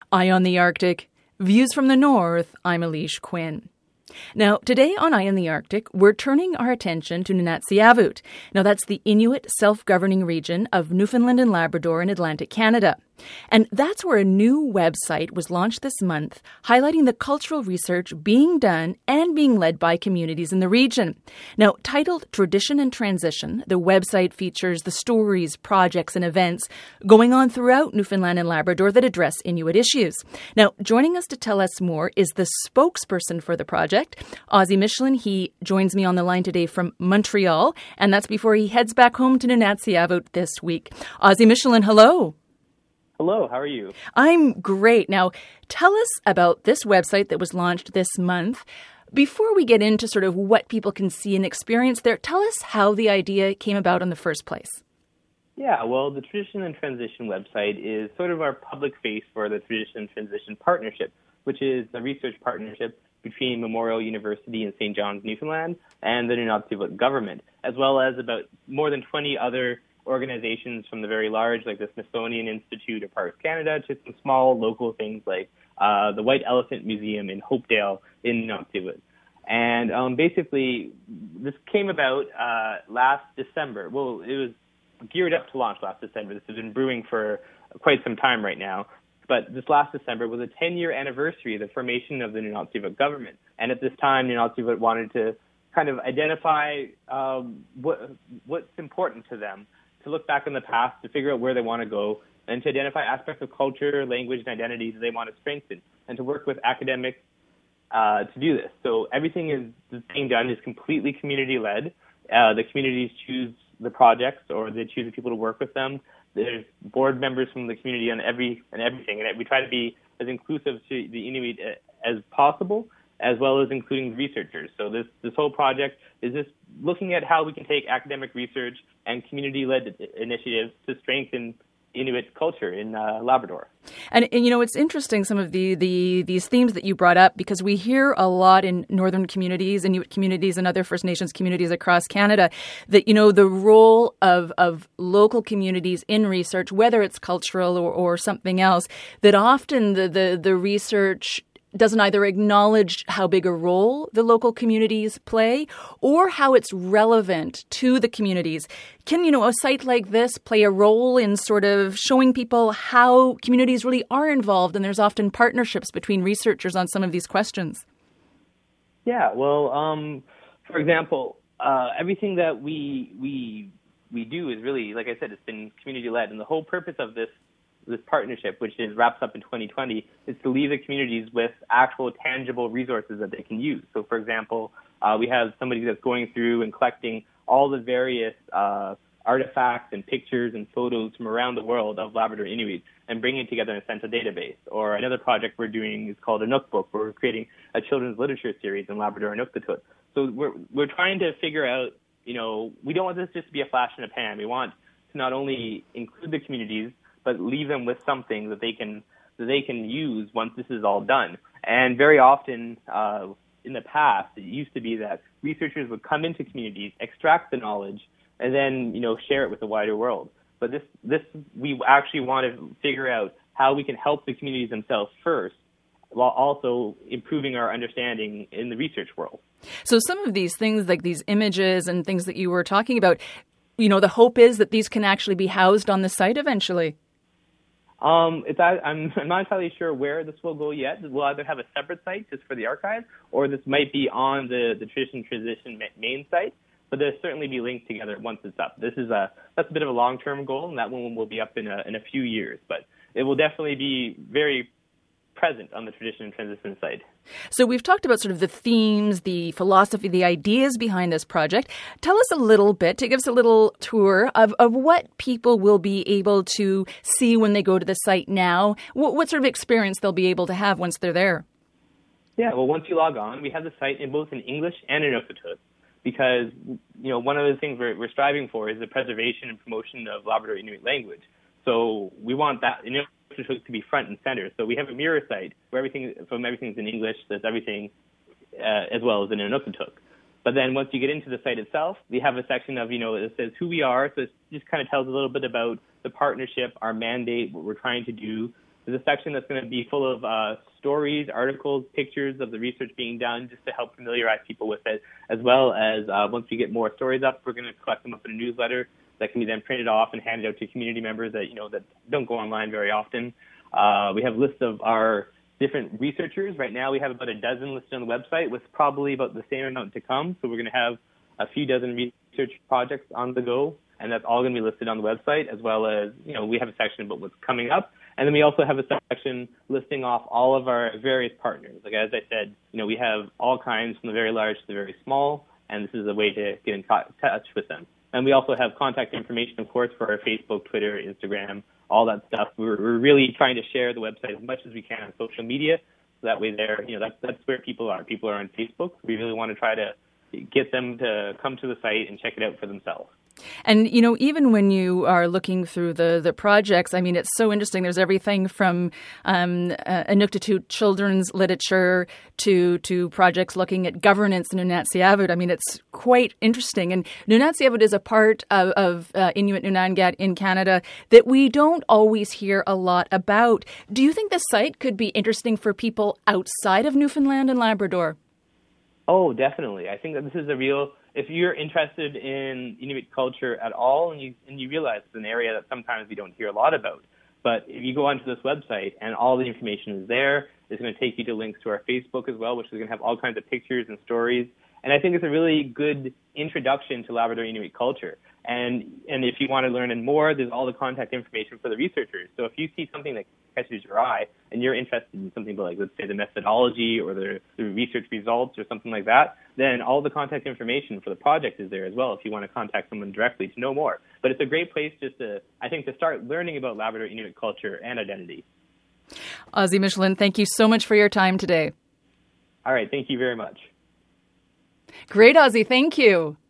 Eye on the Arctic, Views from the North, I'm Alish Quinn. Now, today on Eye on the Arctic, we're turning our attention to Nunatsiavut. Now, that's the Inuit self-governing region of Newfoundland and Labrador in Atlantic Canada. And that's where a new website was launched this month, highlighting the cultural research being done and being led by communities in the region. Now, titled Tradition and Transition, the website features the stories, projects, and events going on throughout Newfoundland and Labrador that address Inuit issues. Now, joining us to tell us more is the spokesperson for the project, Ozzie Michelin. He joins me on the line today from Montreal, and that's before he heads back home to Nunatsiavut this week. Ozzie Michelin, hello. Hello, how are you? I'm great. Now, tell us about this website that was launched this month. Before we get into sort of what people can see and experience there, tell us how the idea came about in the first place. Yeah, well, the Tradition and Transition website is sort of our public face for the Tradition and Transition Partnership, which is a research partnership between Memorial University in St. John's, Newfoundland, and the Nunatsiavut government, as well as about more than 20 other organizations from the very large, like the Smithsonian Institute of Parks Canada, to some small local things like the White Elephant Museum in Hopedale in Nunatsiavut. And basically, this came about last December. Well, it was geared up to launch last December. This has been brewing for quite some time right now. But this last December was a 10-year anniversary of the formation of the Nunatsiavut government. And at this time, Nunatsiavut wanted to kind of identify what's important to them, to look back in the past, to figure out where they want to go, and to identify aspects of culture, language, and identities that they want to strengthen, and to work with academics to do this. So everything is being done is completely community-led. The communities choose the projects, or they choose the people to work with them. There's board members from the community on everything, and we try to be as inclusive to the Inuit as possible, as well as including researchers. So this whole project is just looking at how we can take academic research and community-led initiatives to strengthen Inuit culture in Labrador. And you know, it's interesting, some of these themes that you brought up, because we hear a lot in northern communities, Inuit communities, and other First Nations communities across Canada that, you know, the role of local communities in research, whether it's cultural or something else, that often the research doesn't either acknowledge how big a role the local communities play or how it's relevant to the communities. Can, you know, a site like this play a role in sort of showing people how communities really are involved, and there's often partnerships between researchers on some of these questions? Yeah, well, for example, everything that we do is really, like I said, it's been community-led, and the whole purpose of this partnership, which wraps up in 2020, is to leave the communities with actual tangible resources that they can use. So, for example, we have somebody that's going through and collecting all the various artifacts and pictures and photos from around the world of Labrador Inuit and bringing it together in a central database. Or another project we're doing is called Inukbook, where we're creating a children's literature series in Labrador Inuktitut. So we're trying to figure out, you know, we don't want this just to be a flash in the pan. We want to not only include the communities, but leave them with something that they can use once this is all done. And very often in the past, it used to be that researchers would come into communities, extract the knowledge, and then, you know, share it with the wider world. But this we actually want to figure out how we can help the communities themselves first, while also improving our understanding in the research world. So some of these things, like these images and things that you were talking about, you know, the hope is that these can actually be housed on the site eventually. I'm not entirely sure where this will go yet. We'll either have a separate site just for the archive, or this might be on the Tradition Transition main site. But they'll certainly be linked together once it's up. That's a bit of a long-term goal, and that one will be up in a few years. But it will definitely be very present on the Tradition and Transition site. So we've talked about sort of the themes, the philosophy, the ideas behind this project. Tell us a little bit, to give us a little tour of what people will be able to see when they go to the site now. What sort of experience they'll be able to have once they're there? Yeah, well, once you log on, we have the site in both in English and in Inuktitut, because, you know, one of the things we're striving for is the preservation and promotion of Labrador Inuit language. So we want that to be front and center. So we have a mirror site where everything's in English, there's everything as well as in Inuktitut. But then once you get into the site itself, we have a section of, you know, it says who we are. So it just kind of tells a little bit about the partnership, our mandate, what we're trying to do, There's a section that's going to be full of stories, articles, pictures of the research being done, just to help familiarize people with it, as well as once we get more stories up, we're going to collect them up in a newsletter that can be then printed off and handed out to community members that that don't go online very often. We have lists of our different researchers. Right now we have about a dozen listed on the website, with probably about the same amount to come. So we're going to have a few dozen research projects on the go, and that's all going to be listed on the website, as well as, we have a section about what's coming up. And then we also have a section listing off all of our various partners. Like, as I said, we have all kinds from the very large to the very small, and this is a way to get in touch with them. And we also have contact information, of course, for our Facebook, Twitter, Instagram, all that stuff. We're really trying to share the website as much as we can on social media. So that way that's where people are. People are on Facebook. We really want to try to get them to come to the site and check it out for themselves. And, even when you are looking through the projects, I mean, it's so interesting. There's everything from Inuktitut children's literature to projects looking at governance in Nunatsiavut. I mean, it's quite interesting. And Nunatsiavut is a part of Inuit Nunangat in Canada that we don't always hear a lot about. Do you think the site could be interesting for people outside of Newfoundland and Labrador? Oh, definitely. I think that this is if you're interested in Inuit culture at all, and you realize it's an area that sometimes we don't hear a lot about, but if you go onto this website and all the information is there, it's going to take you to links to our Facebook as well, which is going to have all kinds of pictures and stories. And I think it's a really good introduction to Labrador Inuit culture. And if you want to learn more, there's all the contact information for the researchers. So if you see something that catches your eye and you're interested in something like, let's say, the methodology or the research results or something like that, then all the contact information for the project is there as well if you want to contact someone directly to know more. But it's a great place to start learning about Labrador Inuit culture and identity. Ozzie Michelin, thank you so much for your time today. All right. Thank you very much. Great, Ozzie. Thank you.